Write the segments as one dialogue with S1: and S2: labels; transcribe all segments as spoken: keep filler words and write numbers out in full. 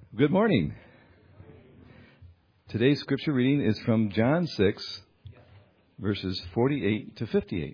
S1: Good morning. Today's scripture reading is from John six, verses forty-eight to fifty-eight.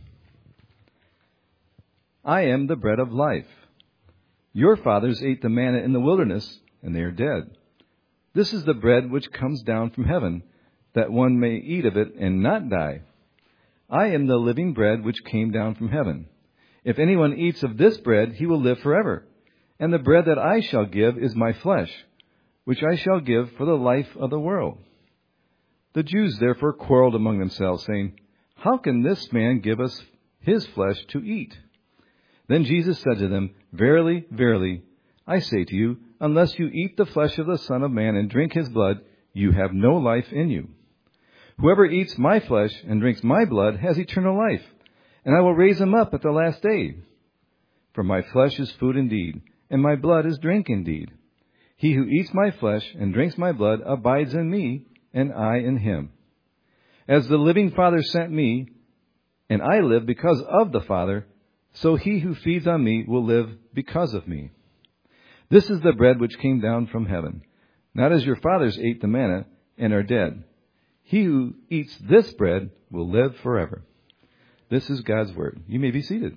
S1: I am the bread of life. Your fathers ate the manna in the wilderness, and they are dead. This is the bread which comes down from heaven, that one may eat of it and not die. I am the living bread which came down from heaven. If anyone eats of this bread, he will live forever. And the bread that I shall give is my flesh, which I shall give for the life of the world. The Jews therefore quarreled among themselves, saying, How can this man give us his flesh to eat? Then Jesus said to them, Verily, verily, I say to you, unless you eat the flesh of the Son of Man and drink his blood, you have no life in you. Whoever eats my flesh and drinks my blood has eternal life, and I will raise him up at the last day. For my flesh is food indeed, and my blood is drink indeed. He who eats my flesh and drinks my blood abides in me, and I in him. As the living Father sent me, and I live because of the Father, so he who feeds on me will live because of me. This is the bread which came down from heaven, not as your fathers ate the manna and are dead. He who eats this bread will live forever. This is God's word. You may be seated.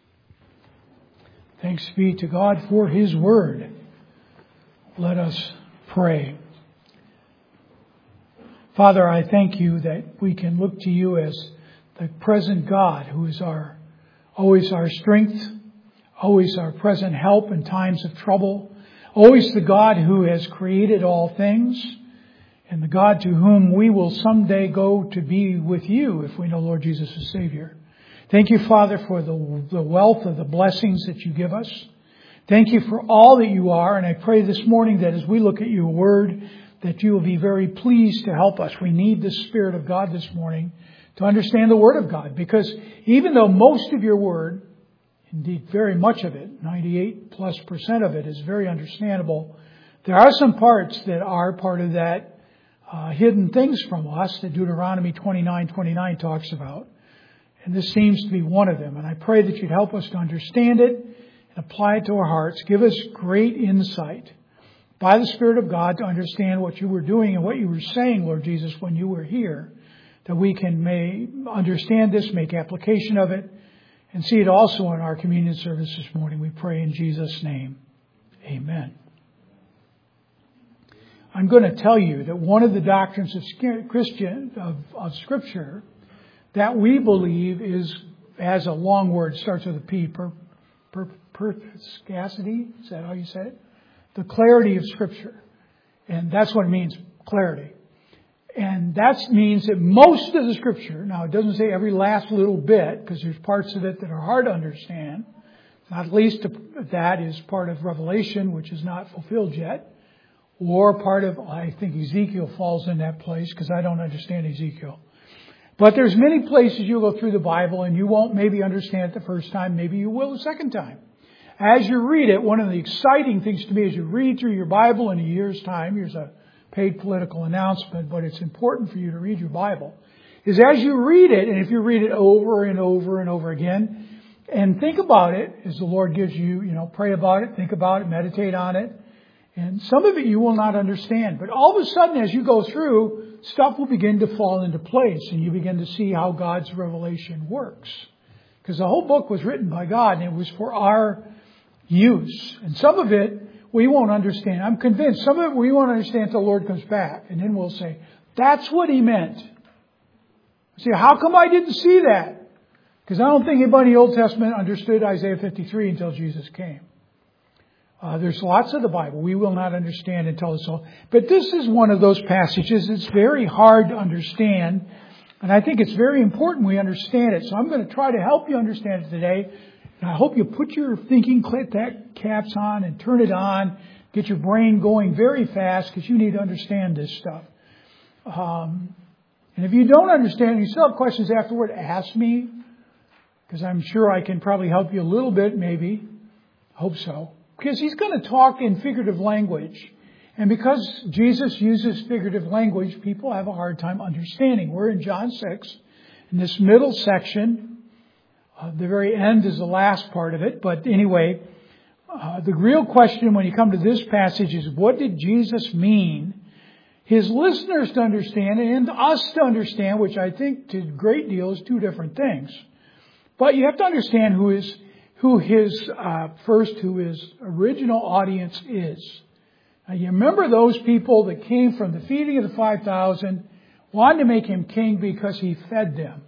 S2: Thanks be to God for His word. Let us pray. Father, I thank you that we can look to you as the present God who is our always our strength, always our present help in times of trouble, always the God who has created all things, and the God to whom we will someday go to be with you if we know Lord Jesus as Savior. Thank you, Father, for the, the wealth of the blessings that you give us. Thank you for all that you are. And I pray this morning that as we look at your word, that you will be very pleased to help us. We need the Spirit of God this morning to understand the word of God. Because even though most of your word, indeed very much of it, ninety-eight plus percent of it is very understandable, there are some parts that are part of that uh, hidden things from us that Deuteronomy twenty-nine twenty-nine talks about. And this seems to be one of them. And I pray that you'd help us to understand it and apply it to our hearts. Give us great insight by the Spirit of God to understand what you were doing and what you were saying, Lord Jesus, when you were here. That we can may understand this, make application of it, and see it also in our communion service this morning. We pray in Jesus' name. Amen. I'm going to tell you that one of the doctrines of Christian of, of Scripture that we believe is, has a long word, starts with a P, per, per, perspicacity, is that how you say it? The clarity of Scripture. And that's what it means, clarity. And that means that most of the Scripture, now it doesn't say every last little bit, because there's parts of it that are hard to understand. Not least of that is part of Revelation, which is not fulfilled yet. Or part of, I think Ezekiel falls in that place, because I don't understand Ezekiel. But there's many places you'll go through the Bible and you won't maybe understand it the first time. Maybe you will the second time. As you read it, one of the exciting things to me as you read through your Bible in a year's time, here's a paid political announcement, but it's important for you to read your Bible, is as you read it, and if you read it over and over and over again, and think about it as the Lord gives you, you know, pray about it, think about it, meditate on it. And some of it you will not understand. But all of a sudden, as you go through, stuff will begin to fall into place. And you begin to see how God's revelation works. Because the whole book was written by God, and it was for our use. And some of it we won't understand. I'm convinced some of it we won't understand until the Lord comes back. And then we'll say, that's what He meant. See, how come I didn't see that? Because I don't think anybody in the Old Testament understood Isaiah fifty-three until Jesus came. Uh, there's lots of the Bible we will not understand until it's all. But this is one of those passages that's very hard to understand. And I think it's very important we understand it. So I'm going to try to help you understand it today. And I hope you put your thinking caps on and turn it on. Get your brain going very fast because you need to understand this stuff. Um, and if you don't understand, you still have questions afterward, ask me. Because I'm sure I can probably help you a little bit, maybe. Hope so. Because he's going to talk in figurative language. And because Jesus uses figurative language, people have a hard time understanding. We're in John six. In this middle section, uh, the very end is the last part of it. But anyway, Uh, the real question when you come to this passage is, what did Jesus mean? His listeners to understand and us to understand, which I think to a great deal is two different things. But you have to understand who is who his uh, first, who his original audience is. Now, you remember those people that came from the feeding of the five thousand, wanted to make him king because he fed them.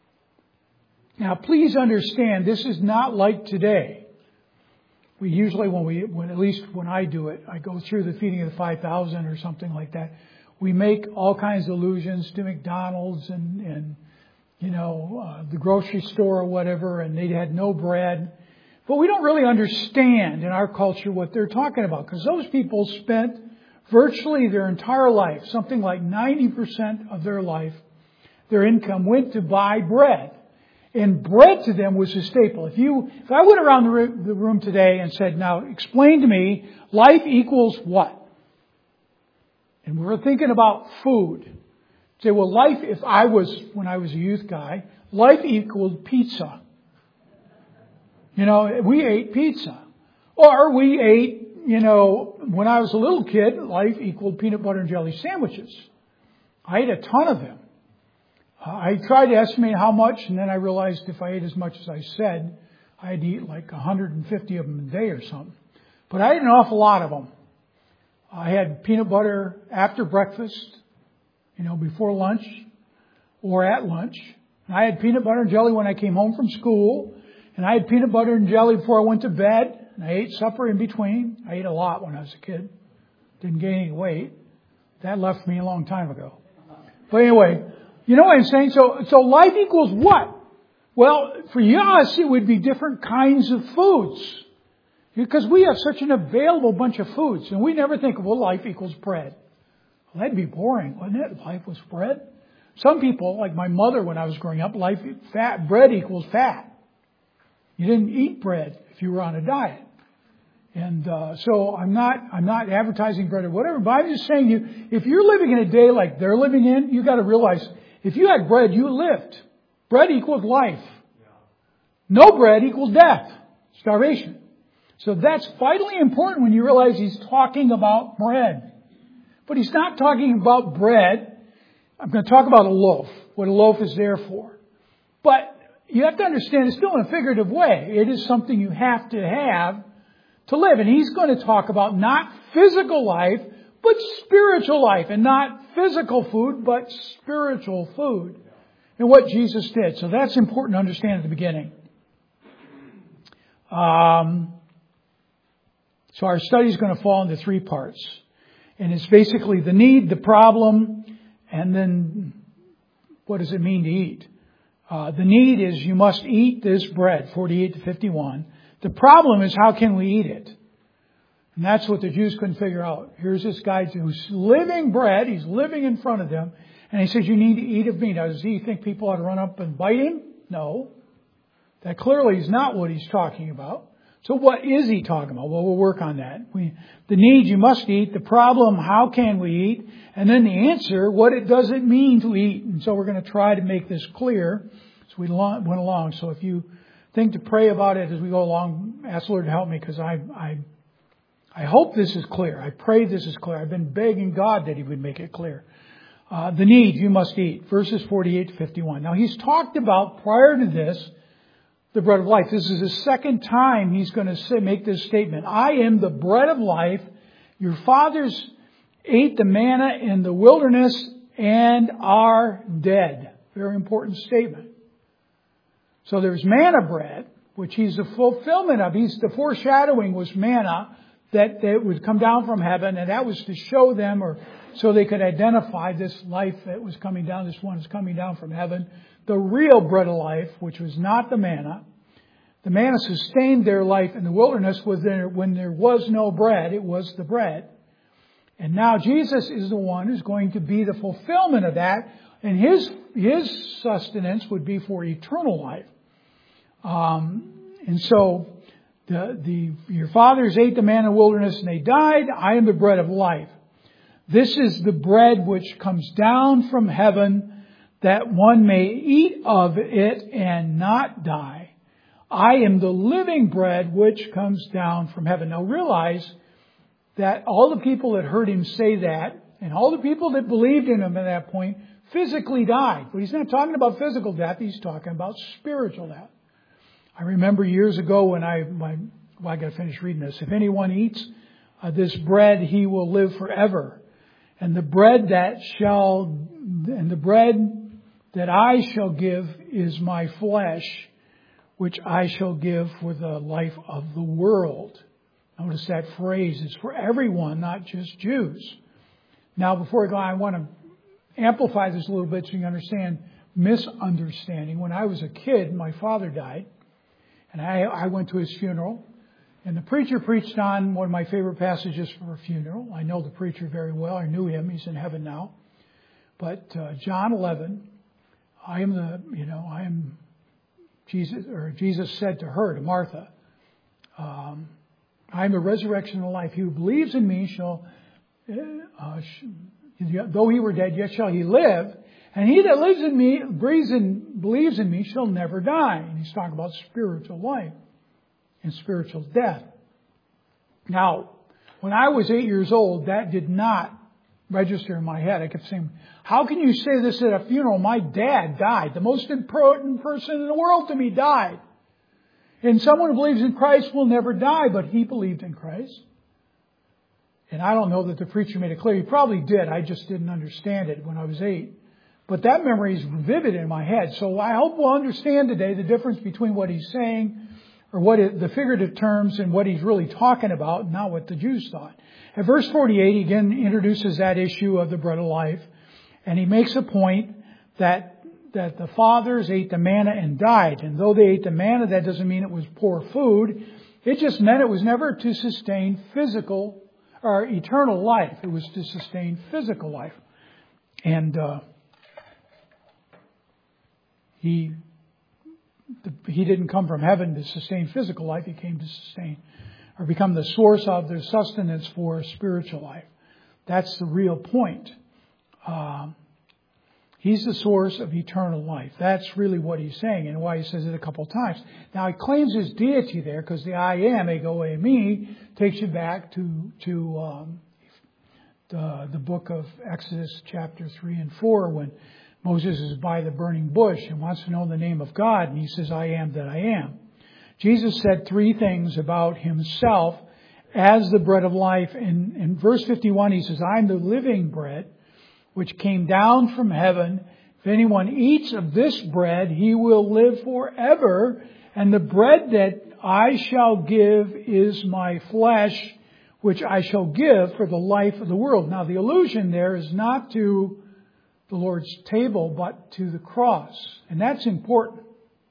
S2: Now, please understand, this is not like today. We usually, when we, when at least when I do it, I go through the feeding of the five thousand or something like that. We make all kinds of allusions to McDonald's and, and you know, uh, the grocery store or whatever, and they had no bread. But we don't really understand in our culture what they're talking about, because those people spent virtually their entire life, something like ninety percent of their life, their income went to buy bread. And bread to them was a staple. If you, if I went around the room today and said, now explain to me, life equals what? And we were thinking about food. Say, well, life, if I was, when I was a youth guy, life equaled pizza. You know, we ate pizza. Or we ate, you know, when I was a little kid, life equaled peanut butter and jelly sandwiches. I ate a ton of them. I tried to estimate how much, and then I realized if I ate as much as I said, I'd eat like one hundred fifty of them a day or something. But I ate an awful lot of them. I had peanut butter after breakfast, you know, before lunch or at lunch. And I had peanut butter and jelly when I came home from school. And I had peanut butter and jelly before I went to bed. And I ate supper in between. I ate a lot when I was a kid. Didn't gain any weight. That left me a long time ago. But anyway, you know what I'm saying? So, so life equals what? Well, for us, it would be different kinds of foods. Because we have such an available bunch of foods. And we never think of, well, life equals bread. Well, that'd be boring, wouldn't it? Life was bread. Some people, like my mother when I was growing up, life, fat, bread equals fat. You didn't eat bread if you were on a diet. And uh, so I'm not I'm not advertising bread or whatever, but I'm just saying you, if you're living in a day like they're living in, you got to realize if you had bread, you lived. Bread equals life. No bread equals death, starvation. So that's vitally important when you realize he's talking about bread. But he's not talking about bread. I'm going to talk about a loaf, what a loaf is there for. But you have to understand it's still in a figurative way. It is something you have to have to live. And he's going to talk about not physical life, but spiritual life. And not physical food, but spiritual food. And what Jesus did. So that's important to understand at the beginning. Um, so our study is going to fall into three parts. And it's basically the need, the problem, and then what does it mean to eat? Uh, the need is you must eat this bread, forty-eight to fifty-one. The problem is how can we eat it? And that's what the Jews couldn't figure out. Here's this guy who's living bread. He's living in front of them. And he says, you need to eat of me. Now, does he think people ought to run up and bite him? No. That clearly is not what he's talking about. So what is he talking about? Well, we'll work on that. We, the need, you must eat. The problem, how can we eat? And then the answer, what it does it mean to eat? And so we're going to try to make this clear as we went along. So if you think to pray about it as we go along, ask the Lord to help me, because I, I, I hope this is clear. I pray this is clear. I've been begging God that He would make it clear. Uh, the need, you must eat. Verses forty-eight to fifty-one. Now he's talked about prior to this, the bread of life. This is the second time he's going to say, make this statement. I am the bread of life. Your fathers ate the manna in the wilderness and are dead. Very important statement. So there's manna bread, which he's the fulfillment of. He's the foreshadowing was manna that, that would come down from heaven, and that was to show them, or so they could identify this life that was coming down. This one is coming down from heaven. The real bread of life, which was not the manna. The manna sustained their life in the wilderness when there, when there was no bread. It was the bread. And now Jesus is the one who's going to be the fulfillment of that. And his, his sustenance would be for eternal life. Um, and so the, the, your fathers ate the manna in the wilderness and they died. I am the bread of life. This is the bread which comes down from heaven, that one may eat of it and not die. I am the living bread which comes down from heaven. Now realize that all the people that heard him say that, and all the people that believed in him at that point, physically died. But he's not talking about physical death, he's talking about spiritual death. I remember years ago when I, my, well, I got to finish reading this. If anyone eats uh, this bread, he will live forever. And the bread that shall, and the bread that I shall give is my flesh, which I shall give for the life of the world. Notice that phrase is for everyone, not just Jews. Now, before I go on, I want to amplify this a little bit so you understand misunderstanding. When I was a kid, my father died, and I, I went to his funeral. And the preacher preached on one of my favorite passages for a funeral. I know the preacher very well. I knew him. He's in heaven now. But uh, John eleven, I am the, you know, I am Jesus, or Jesus said to her, to Martha, um, I am the resurrection and life. He who believes in me shall, uh, sh- though he were dead, yet shall he live. And he that lives in me, breathes and believes in me, shall never die. And he's talking about spiritual life and spiritual death. Now, when I was eight years old, that did not register in my head. I kept saying, how can you say this at a funeral? My dad died. The most important person in the world to me died. And someone who believes in Christ will never die, but he believed in Christ. And I don't know that the preacher made it clear. He probably did. I just didn't understand it when I was eight. But that memory is vivid in my head. So I hope we'll understand today the difference between what he's saying, or what it, the figurative terms, and what he's really talking about, not what the Jews thought. At verse forty-eight, he again introduces that issue of the bread of life. And he makes a point that that the fathers ate the manna and died. And though they ate the manna, that doesn't mean it was poor food. It just meant it was never to sustain physical or eternal life. It was to sustain physical life. And uh, he he didn't come from heaven to sustain physical life. He came to sustain or become the source of their sustenance for spiritual life. That's the real point. Um, he's the source of eternal life. That's really what he's saying, and why he says it a couple of times. Now, he claims his deity there because the I am, ego eimi, takes you back to to um, the, the book of Exodus chapter three and four, when Moses is by the burning bush and wants to know the name of God, and he says, I am that I am. Jesus said three things about himself as the bread of life. In, in verse fifty-one, he says, I am the living bread which came down from heaven. If anyone eats of this bread, he will live forever. And the bread that I shall give is my flesh, which I shall give for the life of the world. Now, the allusion there is not to the Lord's table, but to the cross. And that's important.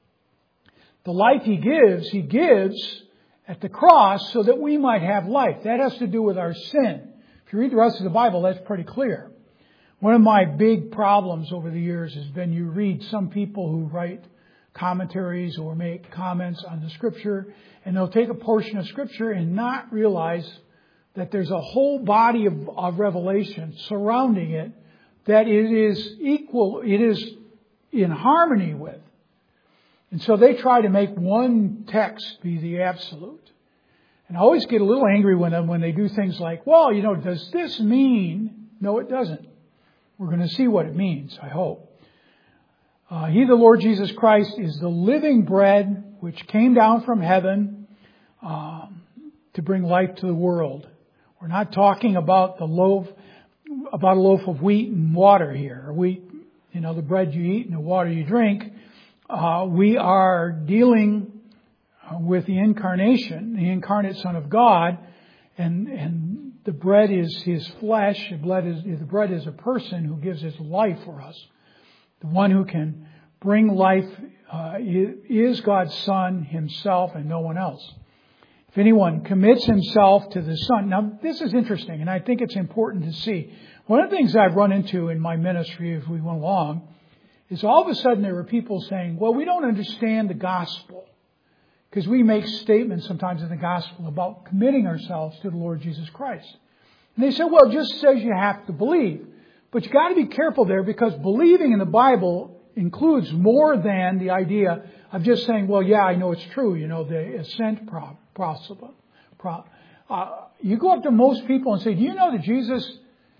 S2: The life he gives, he gives at the cross so that we might have life. That has to do with our sin. If you read the rest of the Bible, that's pretty clear. One of my big problems over the years has been you read some people who write commentaries or make comments on the Scripture, and they'll take a portion of Scripture and not realize that there's a whole body of, of revelation surrounding it that it is equal, it is in harmony with. And so they try to make one text be the absolute. And I always get a little angry with them when they do things like, well, you know, does this mean? No, it doesn't. We're going to see what it means, I hope. Uh, he, the Lord Jesus Christ, is the living bread which came down from heaven um, to bring life to the world. We're not talking about the loaf, about a loaf of wheat and water here. Wheat, you know, the bread you eat and the water you drink. Uh, we are dealing with the incarnation, the incarnate Son of God, and and the bread is His flesh. The bread is, the bread is a person who gives His life for us. The one who can bring life uh, is God's Son Himself and no one else. If anyone commits himself to the Son. Now, this is interesting, and I think it's important to see. One of the things I've run into in my ministry as we went along is all of a sudden there were people saying, well, we don't understand the gospel. Because we make statements sometimes in the gospel about committing ourselves to the Lord Jesus Christ. And they say, well, it just says you have to believe. But you got to be careful there, because believing in the Bible includes more than the idea of just saying, well, yeah, I know it's true, you know, the ascent pro- possible. Pro- uh, you go up to most people and say, do you know that Jesus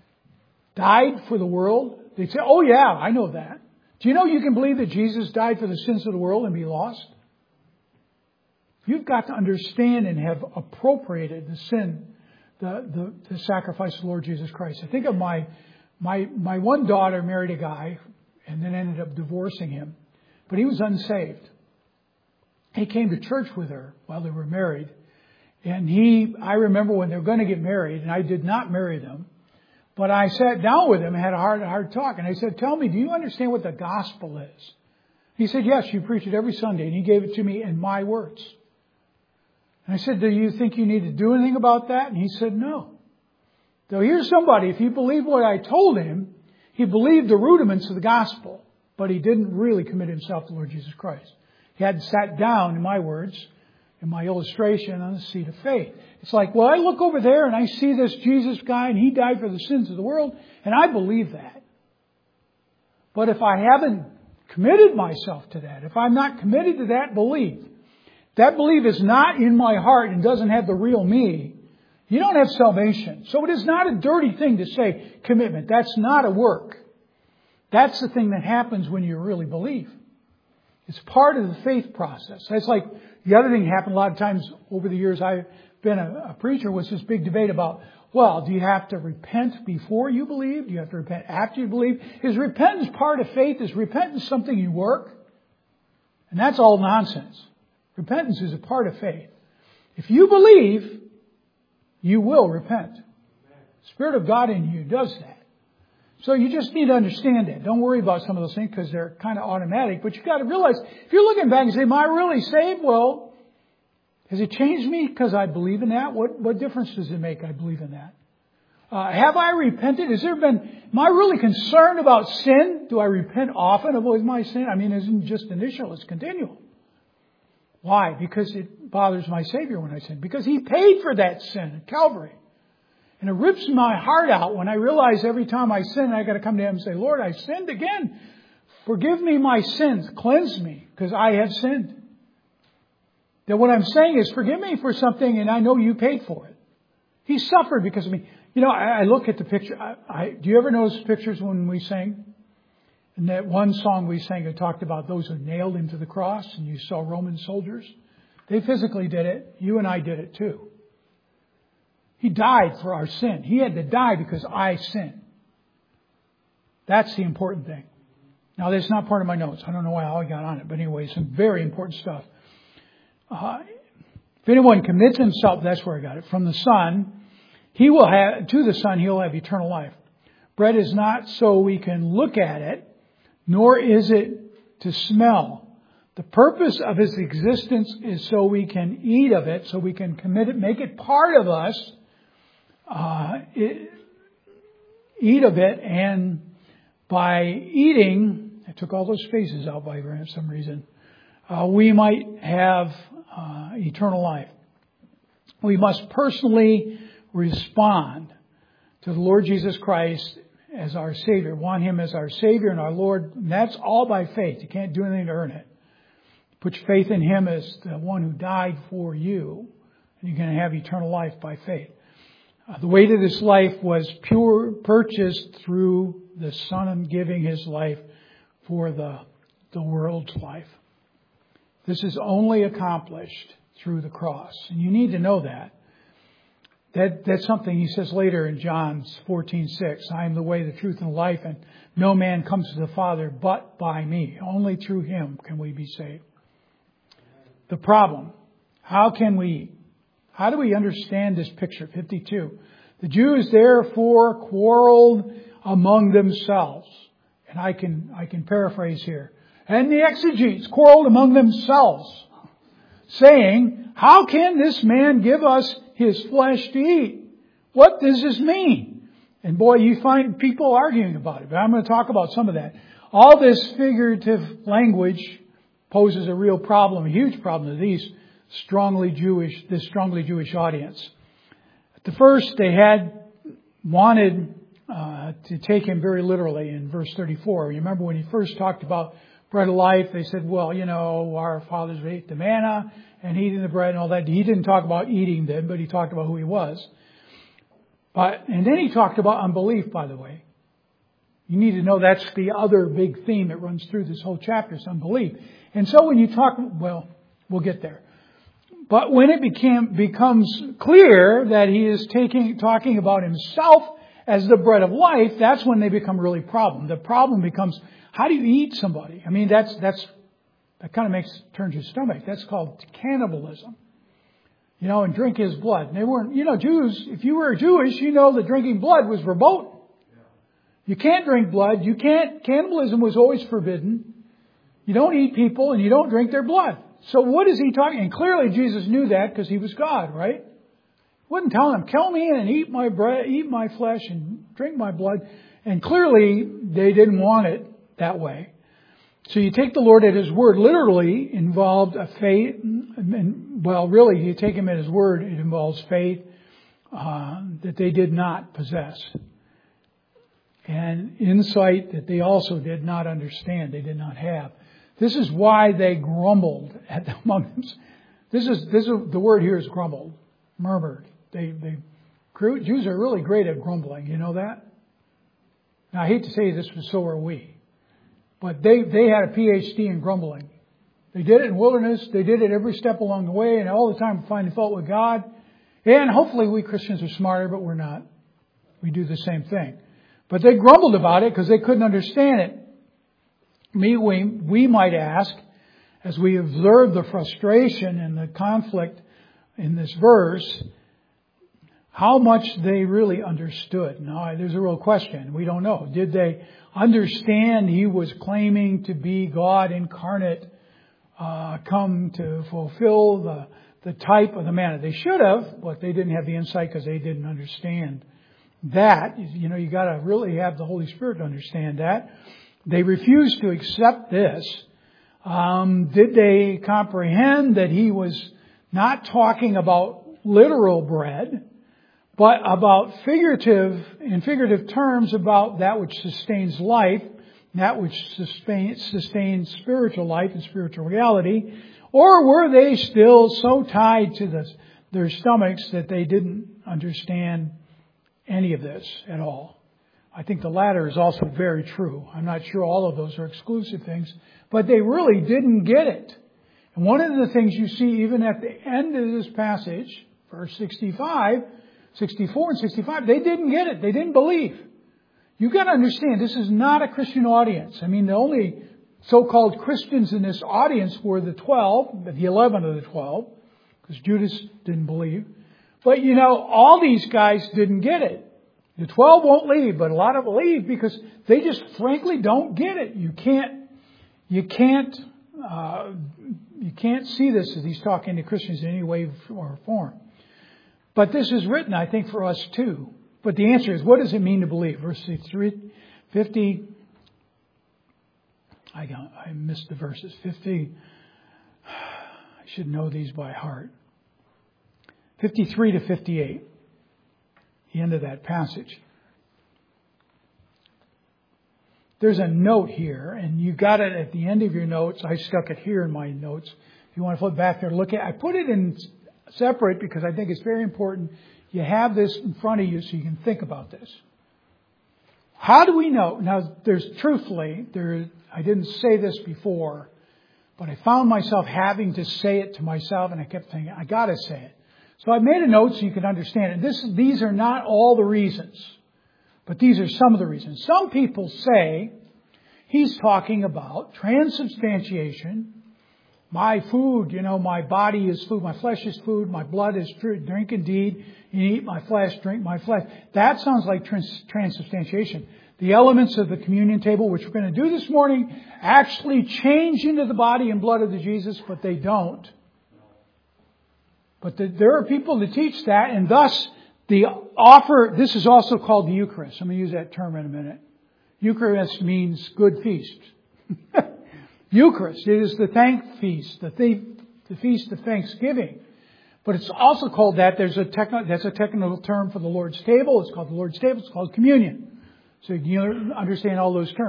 S2: died for the world? They'd say, oh yeah, I know that. Do you know you can believe that Jesus died for the sins of the world and be lost? You've got to understand and have appropriated the sin, the, the, the sacrifice of the Lord Jesus Christ. I think of my, my, my one daughter married a guy and then ended up divorcing him, but he was unsaved. He came to church with her while they were married. And he, I remember when they were going to get married, and I did not marry them, but I sat down with him and had a hard, hard talk. And I said, tell me, do you understand what the gospel is? He said, yes, you preach it every Sunday. And he gave it to me in my words. And I said, do you think you need to do anything about that? And he said, no. So here's somebody, if he believed what I told him, he believed the rudiments of the gospel, but he didn't really commit himself to the Lord Jesus Christ. He hadn't sat down, in my words, in my illustration, on the seat of faith. It's like, well, I look over there and I see this Jesus guy and he died for the sins of the world, and I believe that. But if I haven't committed myself to that, if I'm not committed to that belief, that belief is not in my heart and doesn't have the real me, you don't have salvation. So it is not a dirty thing to say commitment. That's not a work. That's the thing that happens when you really believe. It's part of the faith process. That's like the other thing happened a lot of times over the years I've been a, a preacher, was this big debate about, well, do you have to repent before you believe? Do you have to repent after you believe? Is repentance part of faith? Is repentance something you work? And that's all nonsense. Repentance is a part of faith. If you believe, you will repent. The Spirit of God in you does that. So you just need to understand that. Don't worry about some of those things because they're kind of automatic. But you've got to realize, if you're looking back and say, am I really saved? Well, has it changed me because I believe in that? What, what difference does it make I believe in that? Uh, have I repented? Has there been, am I really concerned about sin? Do I repent often of my sin? I mean, it isn't just initial, it's continual. Why? Because it bothers my Savior when I sin. Because He paid for that sin at Calvary. And it rips my heart out when I realize every time I sin, I got to come to Him and say, Lord, I sinned again. Forgive me my sins. Cleanse me because I have sinned. That what I'm saying is, forgive me for something and I know you paid for it. He suffered because of me. You know, I, I look at the picture. I, I, do you ever notice pictures when we sing? And that one song we sang, it talked about those who nailed Him to the cross, and you saw Roman soldiers. They physically did it. You and I did it too. He died for our sin. He had to die because I sinned. That's the important thing. Now, that's not part of my notes. I don't know why I got on it. But anyway, some very important stuff. Uh, if anyone commits himself, that's where I got it, from the Son, he will have, to the Son, he'll have eternal life. Bread is not so we can look at it, nor is it to smell. The purpose of His existence is so we can eat of it, so we can commit it, make it part of us, uh, it, eat of it, and by eating, I took all those faces out by some reason, uh, we might have uh, eternal life. We must personally respond to the Lord Jesus Christ as our Savior, want Him as our Savior and our Lord. And that's all by faith. You can't do anything to earn it. Put your faith in Him as the one who died for you, and you're going to have eternal life by faith. Uh, the way to this life was pure purchased through the Son giving His life for the, the world's life. This is only accomplished through the cross. And you need to know that. That that's something He says later in John fourteen six. I am the way, the truth, and the life, and no man comes to the Father but by me. Only through Him can we be saved. The problem. How can we, how do we understand this picture? fifty-two. The Jews therefore quarreled among themselves. And I can, I can paraphrase here. And the exegetes quarreled among themselves, saying, how can this man give us His flesh to eat? What does this mean? And boy, you find people arguing about it. But I'm going to talk about some of that. All this figurative language poses a real problem, a huge problem to these strongly Jewish, this strongly Jewish audience. At the first, they had wanted uh, to take Him very literally in verse thirty-four. Remember when He first talked about bread of life, they said, well, you know, our fathers ate the manna and eating the bread and all that. He didn't talk about eating then, but he talked about who he was. But, and then he talked about unbelief, by the way. You need to know that's the other big theme that runs through this whole chapter is unbelief. And so when you talk, well, we'll get there. But when it became, becomes clear that he is taking, talking about himself as the bread of life, that's when they become really problem. The problem becomes, how do you eat somebody? I mean, that's, that's, that kind of makes, turns your stomach. That's called cannibalism. You know, and drink his blood. And they weren't, you know, Jews, if you were Jewish, you know that drinking blood was verboten. You can't drink blood. You can't, cannibalism was always forbidden. You don't eat people and you don't drink their blood. So what is he talking? And clearly Jesus knew that because he was God, right? He wasn't telling them, kill me and eat my bread, eat my flesh and drink my blood. And clearly they didn't want it that way. So you take the Lord at His word, literally involved a faith, and well, really, you take Him at His word, it involves faith uh, that they did not possess. And insight that they also did not understand, they did not have. This is why they grumbled at the moments. This is this is the word here is grumbled, murmured. They they Jews are really great at grumbling. You know that? Now I hate to say this, but so are we. But they, they had a P H D in grumbling. They did it in wilderness. They did it every step along the way and all the time finding fault with God. And hopefully we Christians are smarter, but we're not. We do the same thing. But they grumbled about it because they couldn't understand it. Me, we, we might ask, as we observe the frustration and the conflict in this verse, how much they really understood. Now, there's a real question. We don't know. Did they understand He was claiming to be God incarnate, uh, come to fulfill the, the type of the manna? They should have, but they didn't have the insight because they didn't understand that. You know, you got to really have the Holy Spirit to understand that. They refused to accept this. Um, did they comprehend that He was not talking about literal bread, but about figurative, in figurative terms, about that which sustains life, that which sustains, sustains spiritual life and spiritual reality? Or were they still so tied to the, their stomachs that they didn't understand any of this at all? I think the latter is also very true. I'm not sure all of those are exclusive things, but they really didn't get it. And one of the things you see even at the end of this passage, verse sixty-five, sixty-four and sixty-five, they didn't get it. They didn't believe. You've got to understand, this is not a Christian audience. I mean, the only so-called Christians in this audience were the twelve, the eleven of the twelve, because Judas didn't believe. But, you know, all these guys didn't get it. The twelve won't leave, but a lot of them leave because they just frankly don't get it. You can't, you can't, uh, you can't see this as he's talking to Christians in any way or form. But this is written, I think, for us too. But the answer is, what does it mean to believe? Verse fifty. I got, I missed the verses. fifty. I should know these by heart. fifty-three to fifty-eight. The end of that passage. There's a note here, and you got it at the end of your notes. I stuck it here in my notes. If you want to flip back there, look at. I put it in separate because I think it's very important. You have this in front of you so you can think about this. How do we know? Now, there's truthfully, there. I didn't say this before, but I found myself having to say it to myself, and I kept thinking, I got to say it. So I made a note so you can understand it. This, these are not all the reasons, but these are some of the reasons. Some people say he's talking about transubstantiation. My food, you know, my body is food, my flesh is food, my blood is drink indeed. You eat my flesh, drink my flesh. That sounds like trans- transubstantiation. The elements of the communion table, which we're going to do this morning, actually change into the body and blood of the Jesus, but they don't. But the, there are people that teach that, and thus the offer, this is also called the Eucharist. I'm going to use that term in a minute. Eucharist means good feast. Eucharist, it is the thank feast, the, th- the feast of thanksgiving. But it's also called that. There's a techno, that's a technical term for the Lord's table. It's called the Lord's table. It's called communion. So you understand all those terms.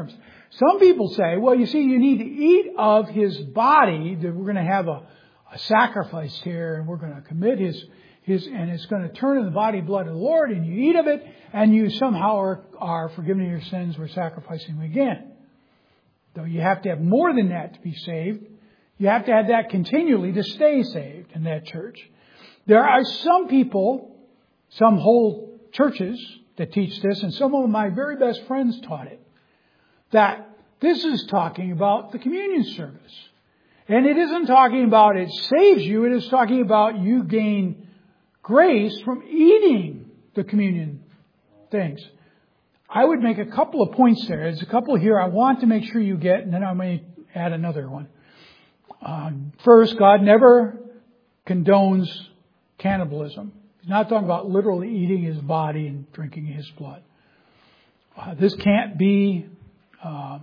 S2: Some people say, well, you see, you need to eat of His body, that we're going to have a, a sacrifice here, and we're going to commit His, His, and it's going to turn in the body and blood of the Lord, and you eat of it, and you somehow are, are forgiven your sins, we're sacrificing them again. Though you have to have more than that to be saved. You have to have that continually to stay saved in that church. There are some people, some whole churches that teach this, and some of my very best friends taught it, that this is talking about the communion service. And it isn't talking about it saves you, it is talking about you gain grace from eating the communion things. I would make a couple of points there. There's a couple here I want to make sure you get, and then I may add another one. Um, first, God never condones cannibalism. He's not talking about literally eating His body and drinking His blood. Uh, this can't be uh,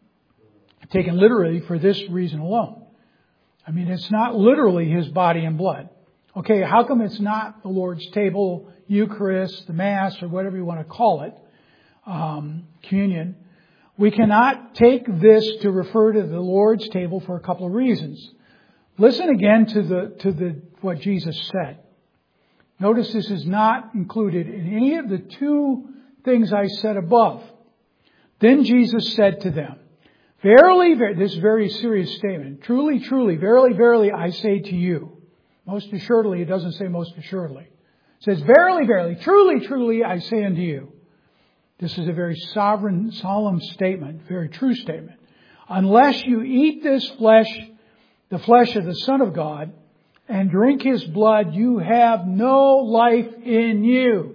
S2: taken literally for this reason alone. I mean, it's not literally His body and blood. Okay, how come it's not the Lord's table, Eucharist, the Mass, or whatever you want to call it, um, communion? We cannot take this to refer to the Lord's table for a couple of reasons. Listen again to the to the what Jesus said. Notice this is not included in any of the two things I said above. Then Jesus said to them, Verily, ver- this is a very serious statement. Truly, truly, verily, verily, I say to you. Most assuredly, it doesn't say most assuredly. It says, Verily, verily, truly, truly, I say unto you. This is a very sovereign, solemn statement, very true statement. Unless you eat this flesh, the flesh of the Son of God, and drink His blood, you have no life in you.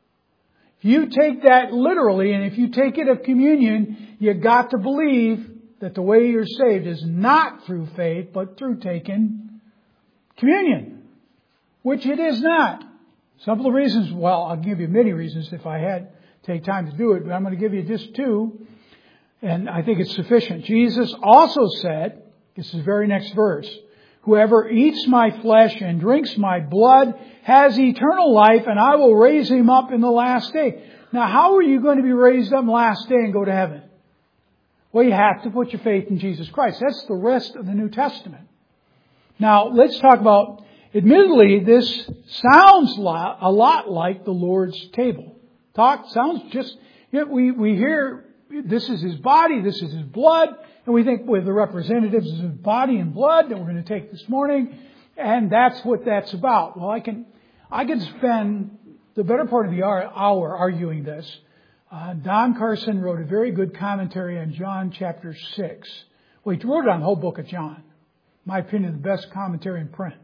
S2: If you take that literally, and if you take it of communion, you got to believe that the way you're saved is not through faith, but through taking communion, which it is not. Some of the reasons, well, I'll give you many reasons if I had take time to do it, but I'm going to give you just two, and I think it's sufficient. Jesus also said, this is the very next verse, Whoever eats my flesh and drinks my blood has eternal life, and I will raise him up in the last day. Now, how are you going to be raised up in the last day and go to heaven? Well, you have to put your faith in Jesus Christ. That's the rest of the New Testament. Now, let's talk about, admittedly, this sounds a lot like the Lord's table. Talk sounds just, you know, we, we hear this is His body, this is His blood, and we think with the representatives of His body and blood that we're going to take this morning, and that's what that's about. Well, I can, I can spend the better part of the hour arguing this. Uh, Don Carson wrote a very good commentary on John chapter six. Well, he wrote it on the whole book of John. In my opinion, the best commentary in print.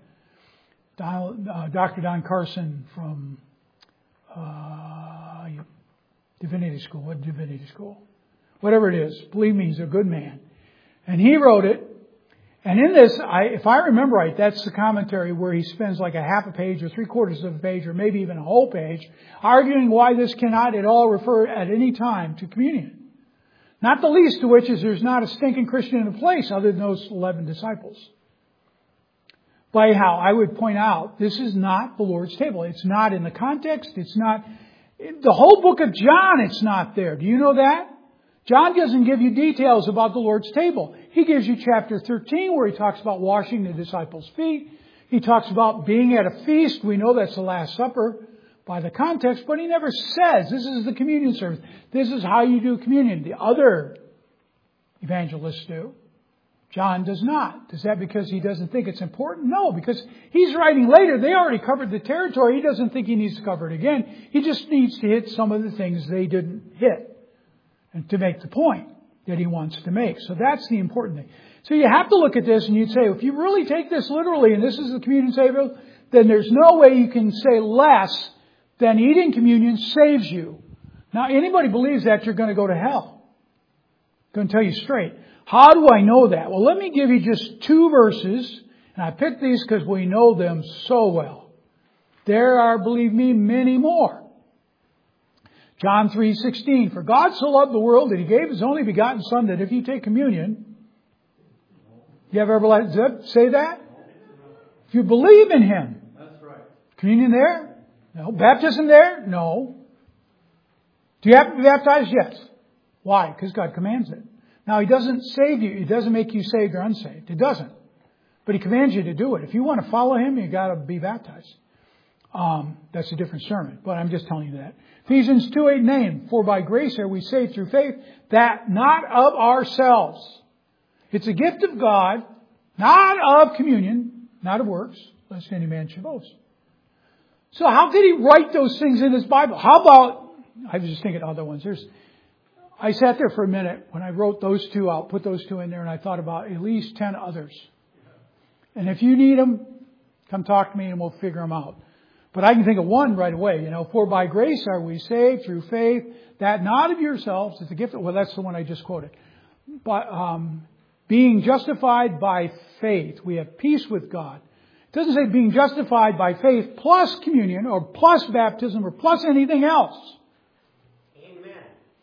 S2: Don, uh, Doctor Don Carson from uh, Divinity School. What Divinity School? Whatever it is. Believe me, he's a good man. And he wrote it. And in this, I, if I remember right, that's the commentary where he spends like a half a page or three quarters of a page or maybe even a whole page arguing why this cannot at all refer at any time to communion. Not the least of which is there's not a stinking Christian in the place other than those eleven disciples. By how I would point out, this is not the Lord's table. It's not in the context. It's not, the whole book of John, it's not there. Do you know that? John doesn't give you details about the Lord's table. He gives you chapter thirteen where he talks about washing the disciples' feet. He talks about being at a feast. We know that's the Last Supper by the context, but he never says this is the communion service. This is how you do communion. The other evangelists do. John does not. Is that because he doesn't think it's important? No, because he's writing later. They already covered the territory. He doesn't think he needs to cover it again. He just needs to hit some of the things they didn't hit. And to make the point that he wants to make. So that's the important thing. So you have to look at this and you'd say, if you really take this literally, and this is the communion savior, then there's no way you can say less than eating communion saves you. Now, anybody believes that, you're going to go to hell. I'm going to tell you straight. How do I know that? Well, let me give you just two verses. And I picked these because we know them so well. There are, believe me, many more. John three sixteen, for God so loved the world that He gave His only begotten Son, that if you take communion, you have ever say that? If you believe in Him. That's right. Communion there? No. Baptism there? No. Do you have to be baptized? Yes. Why? Because God commands it. Now, He doesn't save you. He doesn't make you saved or unsaved. It doesn't. But He commands you to do it. If you want to follow Him, you got to be baptized. Um, that's a different sermon, but I'm just telling you that. Ephesians two eight nine, for by grace are we saved through faith, that not of ourselves. It's a gift of God, not of communion, not of works, lest any man should boast. So how did He write those things in His Bible? How about, I was just thinking of other ones. There's, I sat there for a minute when I wrote those two out, put those two in there, and I thought about at least ten others. And if you need them, come talk to me and we'll figure them out. But I can think of one right away, you know, for by grace are we saved through faith, that not of yourselves, it's a gift of, well, that's the one I just quoted. But, um, being justified by faith, we have peace with God. It doesn't say being justified by faith plus communion or plus baptism or plus anything else.
S3: Amen.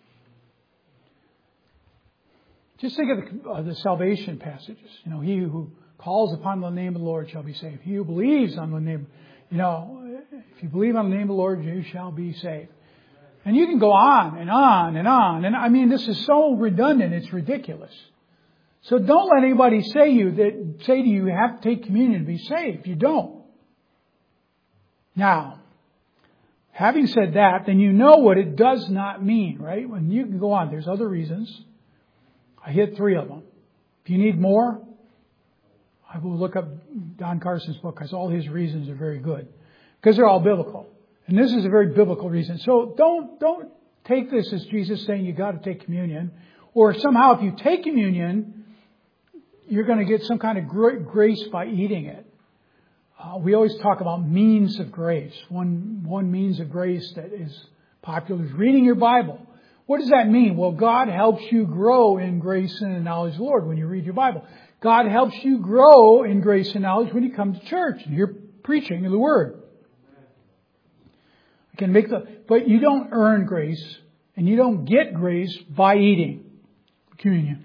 S2: Just think of the, uh, the salvation passages. You know, he who calls upon the name of the Lord shall be saved. He who believes on the name, you know, if you believe on the name of the Lord, you shall be saved. And you can go on and on and on. And I mean, this is so redundant, it's ridiculous. So don't let anybody say you that say to you, you have to take communion to be saved. You don't. Now, having said that, then you know what it does not mean, right? When you can go on, there's other reasons. I hit three of them. If you need more, I will look up Don Carson's book because all his reasons are very good. Because they're all biblical. And this is a very biblical reason. So don't, don't take this as Jesus saying you got to take communion. Or somehow if you take communion, you're going to get some kind of grace by eating it. Uh, we always talk about means of grace. One, one means of grace that is popular is reading your Bible. What does that mean? Well, God helps you grow in grace and the knowledge of the Lord when you read your Bible. God helps you grow in grace and knowledge when you come to church and hear preaching of the Word. I can make the, but you don't earn grace and you don't get grace by eating communion.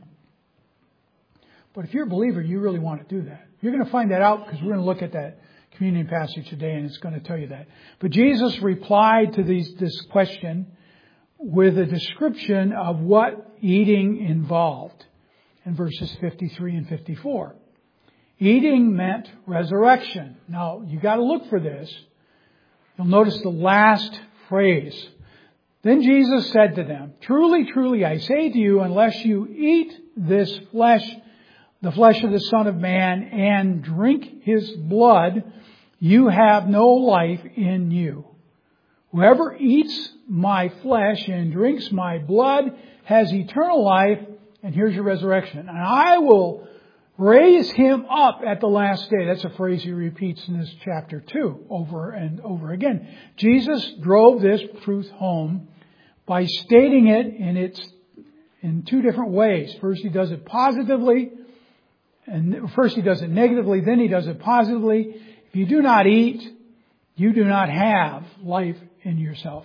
S2: But if you're a believer, you really want to do that. You're going to find that out because we're going to look at that communion passage today and it's going to tell you that. But Jesus replied to these, this question with a description of what eating involved in verses fifty-three and fifty-four. Eating meant resurrection. Now, you got to look for this. You'll notice the last phrase. Then Jesus said to them, truly, truly, I say to you, unless you eat this flesh, the flesh of the Son of Man, and drink His blood, you have no life in you. Whoever eats my flesh and drinks my blood has eternal life, and here's your resurrection. And I will raise him up at the last day. That's a phrase he repeats in this chapter two over and over again. Jesus drove this truth home by stating it in its in two different ways. First, he does it positively, and first he does it negatively, then he does it positively. If you do not eat, you do not have life in yourself.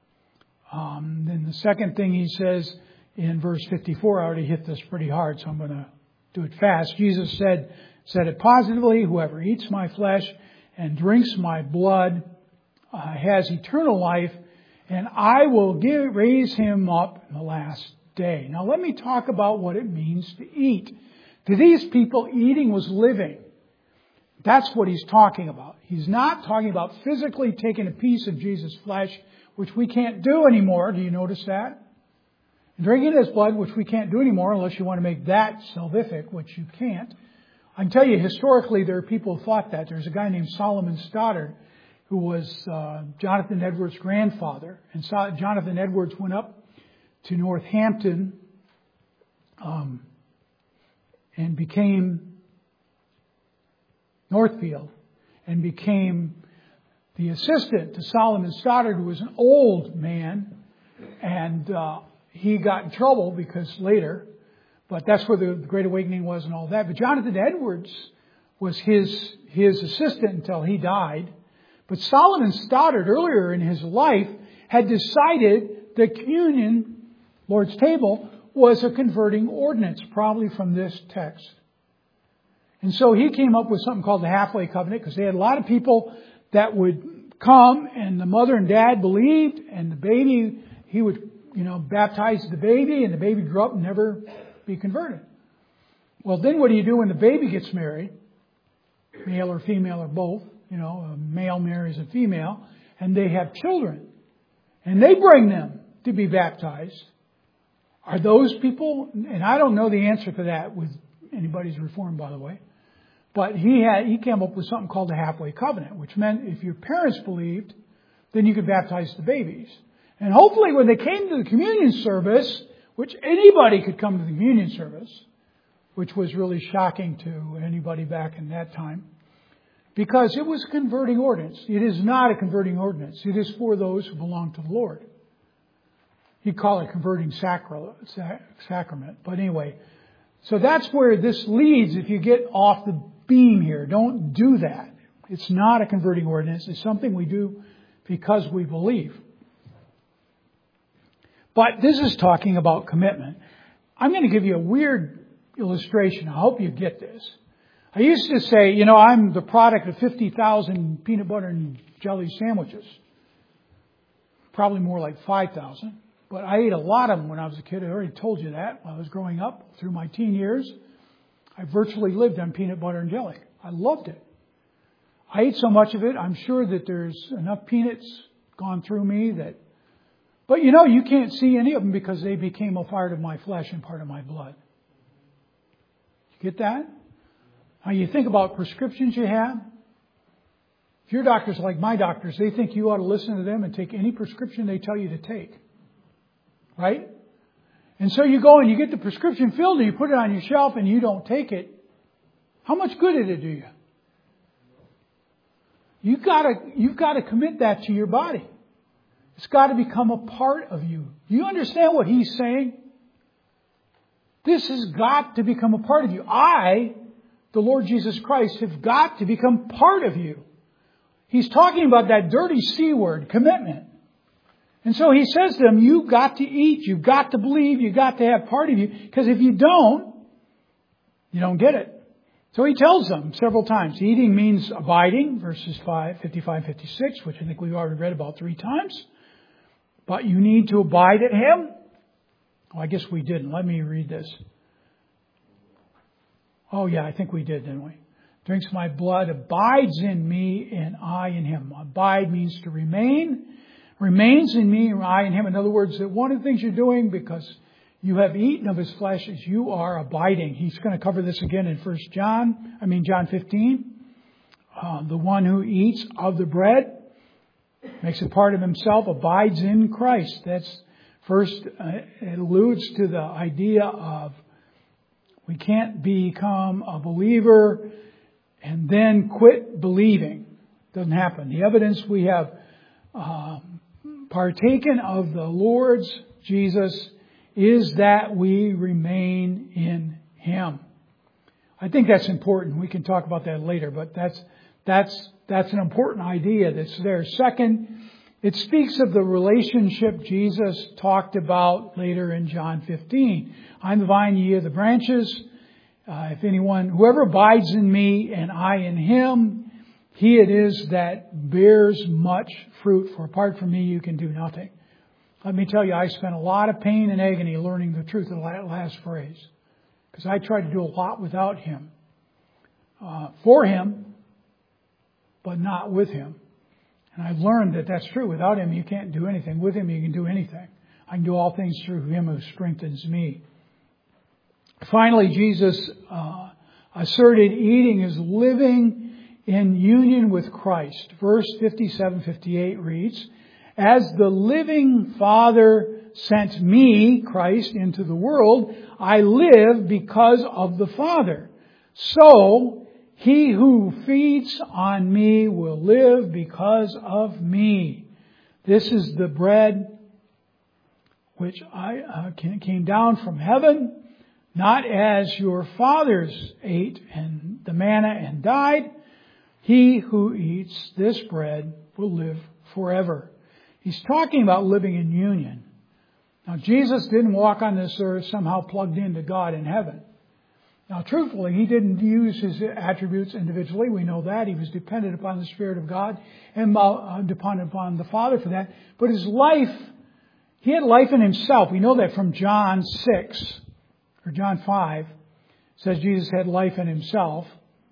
S2: Um, then the second thing he says in verse fifty-four, I already hit this pretty hard, so I'm going to do it fast. Jesus said, said it positively, whoever eats my flesh and drinks my blood uh, has eternal life, and I will give, raise him up in the last day. Now let me talk about what it means to eat. To these people, eating was living. That's what he's talking about. He's not talking about physically taking a piece of Jesus' flesh, which we can't do anymore. Do you notice that? And drinking his blood, which we can't do anymore unless you want to make that salvific, which you can't. I can tell you, historically, there are people who thought that. There's a guy named Solomon Stoddard who was uh, Jonathan Edwards' grandfather. And so Jonathan Edwards went up to Northampton um, and became Northfield and became the assistant to Solomon Stoddard, who was an old man. And uh, he got in trouble because later, but that's where the Great Awakening was and all that. But Jonathan Edwards was his his assistant until he died. But Solomon Stoddard, earlier in his life, had decided that communion, Lord's table, was a converting ordinance, probably from this text. And so he came up with something called the halfway covenant, because they had a lot of people that would come, and the mother and dad believed, and the baby, he would, you know, baptize the baby, and the baby grew up and never be converted. Well, then what do you do when the baby gets married? Male or female or both. You know, a male marries a female. And they have children. And they bring them to be baptized. Are those people, and I don't know the answer to that with anybody's reformed, by the way. But he had he came up with something called the halfway covenant, which meant if your parents believed, then you could baptize the babies. And hopefully when they came to the communion service, which anybody could come to the communion service, which was really shocking to anybody back in that time, because it was a converting ordinance. It is not a converting ordinance. It is for those who belong to the Lord. He'd call it converting sacral, sac, sacrament. But anyway, so that's where this leads if you get off the beam here. Don't do that. It's not a converting ordinance. It's something we do because we believe. But this is talking about commitment. I'm going to give you a weird illustration. I hope you get this. I used to say, you know, I'm the product of fifty thousand peanut butter and jelly sandwiches. Probably more like five thousand. But I ate a lot of them when I was a kid. I already told you that while I was growing up. Through my teen years, I virtually lived on peanut butter and jelly. I loved it. I ate so much of it, I'm sure that there's enough peanuts gone through me that... But you know, you can't see any of them because they became a part of my flesh and part of my blood. You get that? Now you think about prescriptions you have. If your doctor's like my doctors, they think you ought to listen to them and take any prescription they tell you to take. Right? And so you go and you get the prescription filled and you put it on your shelf and you don't take it. How much good did it do you? You've got to, you've got to commit that to your body. It's got to become a part of you. Do you understand what he's saying? This has got to become a part of you. I, the Lord Jesus Christ, have got to become part of you. He's talking about that dirty C word, commitment. And so he says to them, you've got to eat, you've got to believe, you've got to have part of you. Because if you don't, you don't get it. So he tells them several times. Eating means abiding, verses five, fifty-five, fifty-six, which I think we've already read about three times. But you need to abide in Him. Oh, I guess we didn't. Let me read this. Oh, yeah, I think we did, didn't we? Drinks my blood, abides in me, and I in him. Abide means to remain. Remains in me, and I in him. In other words, that one of the things you're doing because you have eaten of his flesh is you are abiding. He's going to cover this again in First John, I mean John fifteen. Uh, the one who eats of the bread, makes it part of himself, abides in Christ. That's first, uh, it alludes to the idea of we can't become a believer and then quit believing. Doesn't happen. The evidence we have uh, partaken of the Lord's Jesus is that we remain in Him. I think that's important. We can talk about that later, but that's that's that's an important idea that's there. Second, it speaks of the relationship Jesus talked about later in John fifteen. I'm the vine, ye are the branches. Uh, if anyone, whoever abides in me and I in him, he it is that bears much fruit. For apart from me, you can do nothing. Let me tell you, I spent a lot of pain and agony learning the truth of that last phrase. Because I tried to do a lot without Him. Uh, for Him, but not with Him. And I've learned that that's true. Without Him, you can't do anything. With Him, you can do anything. I can do all things through Him who strengthens me. Finally, Jesus uh, asserted eating is living in union with Christ. Verse fifty-seven fifty-eight reads, as the living Father sent me, Christ, into the world, I live because of the Father. So, he who feeds on me will live because of me. This is the bread which I uh, came down from heaven, not as your fathers ate and the manna and died. He who eats this bread will live forever. He's talking about living in union. Now, Jesus didn't walk on this earth somehow plugged into God in heaven. Now, truthfully, He didn't use His attributes individually. We know that. He was dependent upon the Spirit of God and dependent upon the Father for that. But His life, He had life in Himself. We know that from John six. or John five, says Jesus had life in himself.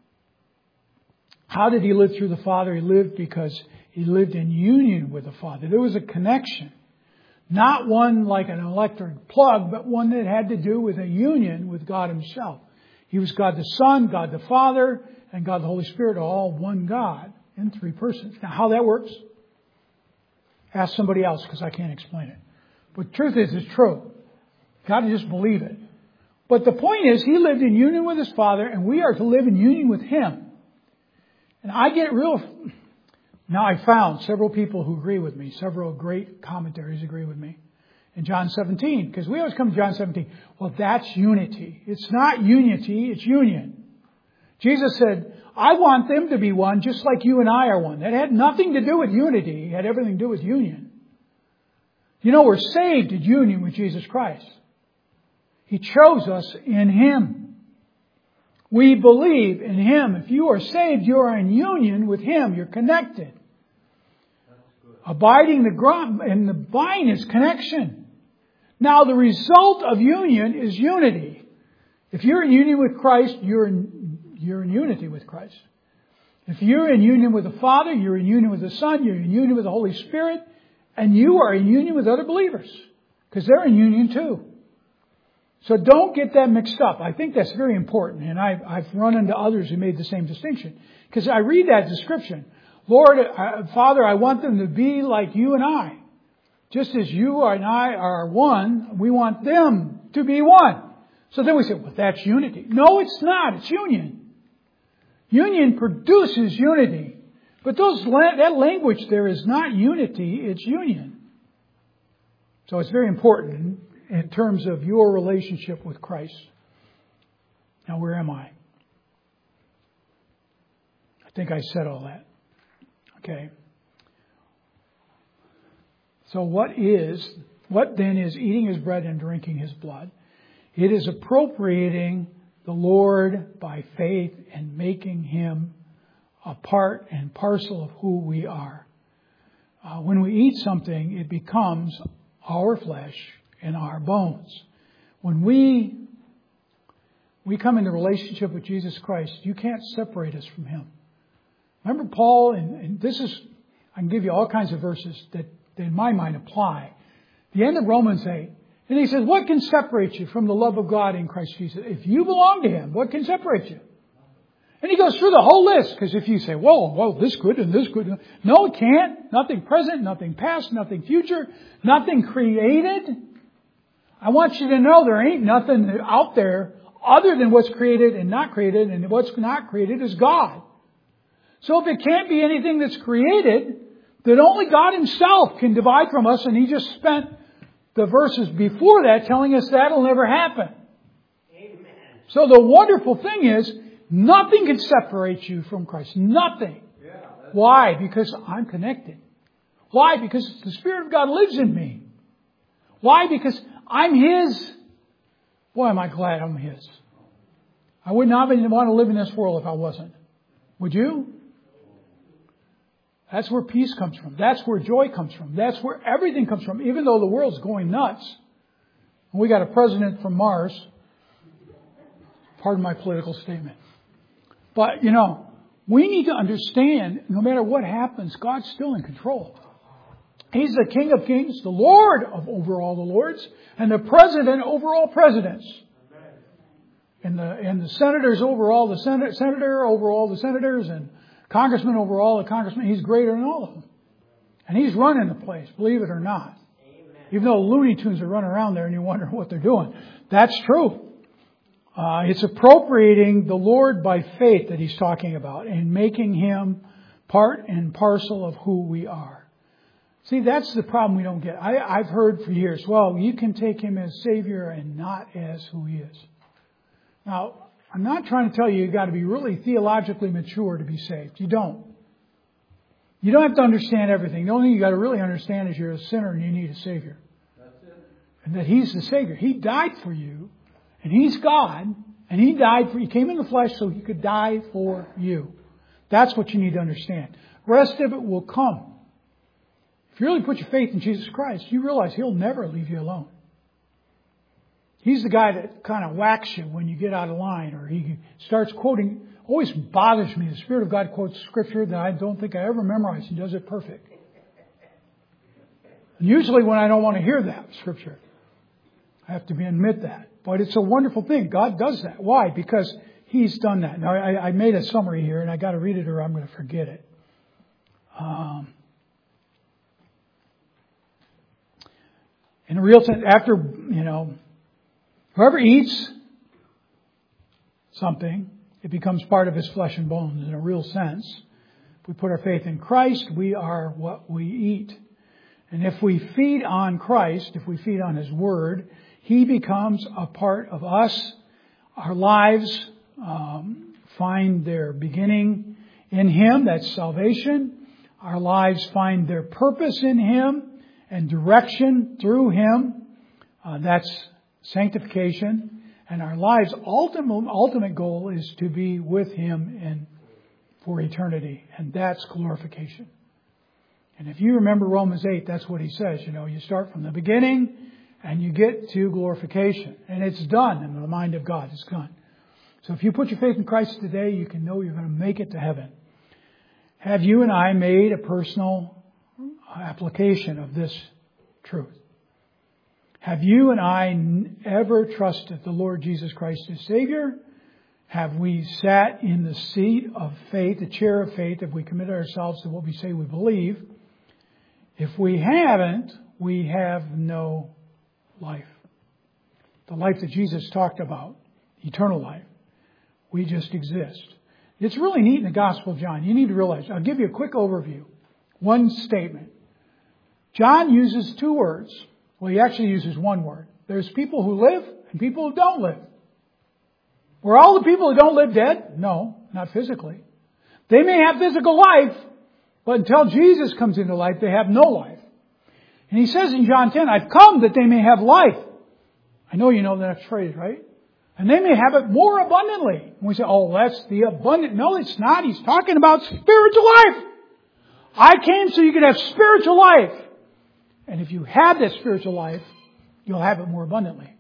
S2: How did he live through the Father? He lived because he lived in union with the Father. There was a connection. Not one like an electric plug, but one that had to do with a union with God himself. He was God the Son, God the Father, and God the Holy Spirit, all one God in three persons. Now, how that works, ask somebody else because I can't explain it. But the truth is, it's true. Got to just believe it. But the point is, he lived in union with his Father, and we are to live in union with him. And I get real... Now, I found several people who agree with me. Several great commentaries agree with me. In John seventeen, because we always come to John seventeen. Well, that's unity. It's not unity, it's union. Jesus said, I want them to be one just like you and I are one. That had nothing to do with unity. It had everything to do with union. You know, we're saved in union with Jesus Christ. He chose us in Him. We believe in Him. If you are saved, you are in union with Him. You're connected. Abiding the ground and the vine is connection. Now the result of union is unity. If you're in union with Christ, you're in, you're in unity with Christ. If you're in union with the Father, you're in union with the Son, you're in union with the Holy Spirit, and you are in union with other believers. Because they're in union too. So don't get that mixed up. I think that's very important. And I've, I've run into others who made the same distinction. Because I read that description. Lord, uh, Father, I want them to be like you and I. Just as you and I are one, we want them to be one. So then we say, well, that's unity. No, it's not. It's union. Union produces unity. But those that language there is not unity, it's union. So it's very important in terms of your relationship with Christ. Now, where am I? I think I said all that. Okay. So what is, what then is eating His bread and drinking His blood? It is appropriating the Lord by faith and making Him a part and parcel of who we are. Uh, when we eat something, it becomes our flesh and our bones. When we we come into relationship with Jesus Christ, you can't separate us from Him. Remember Paul, and, and this is, I can give you all kinds of verses that, that in my mind apply. The end of Romans eight, and he says, what can separate you from the love of God in Christ Jesus? If you belong to Him, what can separate you? And he goes through the whole list, because if you say, whoa, whoa, this good and this good. No, it can't. Nothing present, nothing past, nothing future, nothing created. I want you to know there ain't nothing out there other than what's created and not created, and what's not created is God. So if it can't be anything that's created, then only God Himself can divide from us, and He just spent the verses before that telling us that'll never happen.
S3: Amen.
S2: So the wonderful thing is, nothing can separate you from Christ. Nothing.
S1: Yeah,
S2: Why? Because I'm connected. Why? Because the Spirit of God lives in me. Why? Because I'm His. Boy, am I glad I'm His. I would not want to live in this world if I wasn't. Would you? That's where peace comes from. That's where joy comes from. That's where everything comes from. Even though the world's going nuts. And we got a president from Mars. Pardon my political statement. But, you know, we need to understand, no matter what happens, God's still in control. He's the King of Kings, the Lord of over all the Lords, and the President over all presidents. And the, and the senators over all the senator, senator over all the senators, and congressman over all the congressmen. He's greater than all of them. And He's running the place, believe it or not.
S3: Amen.
S2: Even though Looney Tunes are running around there and you wonder what they're doing. That's true. Uh, it's appropriating the Lord by faith that He's talking about and making Him part and parcel of who we are. See, that's the problem we don't get. I, I've heard for years, well, you can take Him as Savior and not as who He is. Now, I'm not trying to tell you you've got to be really theologically mature to be saved. You don't. You don't have to understand everything. The only thing you've got to really understand is you're a sinner and you need a Savior.
S1: That's it.
S2: And that He's the Savior. He died for you. And He's God. And He died for, He came in the flesh so He could die for you. That's what you need to understand. The rest of it will come. If you really put your faith in Jesus Christ, you realize He'll never leave you alone. He's the guy that kind of whacks you when you get out of line, or he starts quoting. Always bothers me. The Spirit of God quotes Scripture that I don't think I ever memorized. He does it perfect. Usually when I don't want to hear that Scripture, I have to admit that. But it's a wonderful thing. God does that. Why? Because He's done that. Now, I, I made a summary here, and I got to read it or I'm going to forget it. Um, in a real sense, after, you know, whoever eats something, it becomes part of his flesh and bones in a real sense. If we put our faith in Christ, we are what we eat. And if we feed on Christ, if we feed on His Word, He becomes a part of us. Our lives um, find their beginning in Him. That's salvation. Our lives find their purpose in Him and direction through Him. Uh, that's sanctification. And our lives' ultimate, ultimate goal is to be with Him in, for eternity. And that's glorification. And if you remember Romans eight, that's what he says. You know, you start from the beginning and you get to glorification. And it's done in the mind of God. It's done. So if you put your faith in Christ today, you can know you're going to make it to heaven. Have you and I made a personal application of this truth? Have you and I ever trusted the Lord Jesus Christ as Savior? Have we sat in the seat of faith, the chair of faith, if we commit ourselves to what we say we believe? If we haven't, we have no life. The life that Jesus talked about, eternal life. We just exist. It's really neat in the Gospel of John. You need to realize, I'll give you a quick overview. One statement. John uses two words. Well, he actually uses one word. There's people who live and people who don't live. Were all the people who don't live dead? No, not physically. They may have physical life, but until Jesus comes into life, they have no life. And he says in John ten, I've come that they may have life. I know you know the next phrase, right? And they may have it more abundantly. And we say, oh, that's the abundant. No, it's not. He's talking about spiritual life. I came so you could have spiritual life. And if you have that spiritual life, you'll have it more abundantly.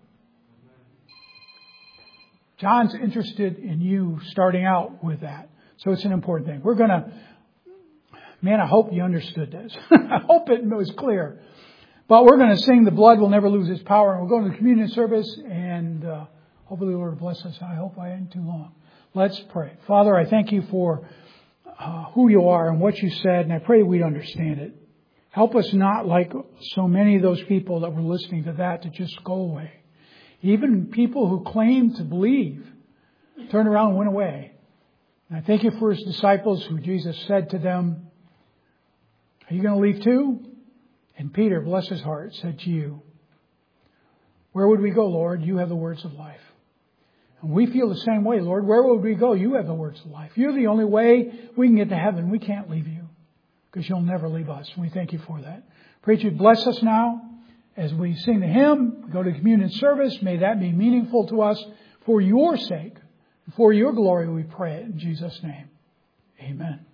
S2: John's interested in you starting out with that. So it's an important thing. We're going to, man, I hope you understood this. I hope it was clear. But we're going to sing The Blood Will Never Lose Its Power. And we're going to the communion service. And uh, hopefully the Lord will bless us. I hope I ain't too long. Let's pray. Father, I thank you for uh, who you are and what you said. And I pray we'd understand it. Help us not, like so many of those people that were listening to that, to just go away. Even people who claim to believe turned around and went away. And I thank you for His disciples who Jesus said to them, are you going to leave too? And Peter, bless his heart, said to you, where would we go, Lord? You have the words of life. And we feel the same way, Lord. Where would we go? You have the words of life. You're the only way we can get to heaven. We can't leave you because you'll never leave us. And we thank you for that. Pray that you bless us now. As we sing the hymn, go to communion service, may that be meaningful to us for your sake. For your glory we pray it in Jesus' name. Amen.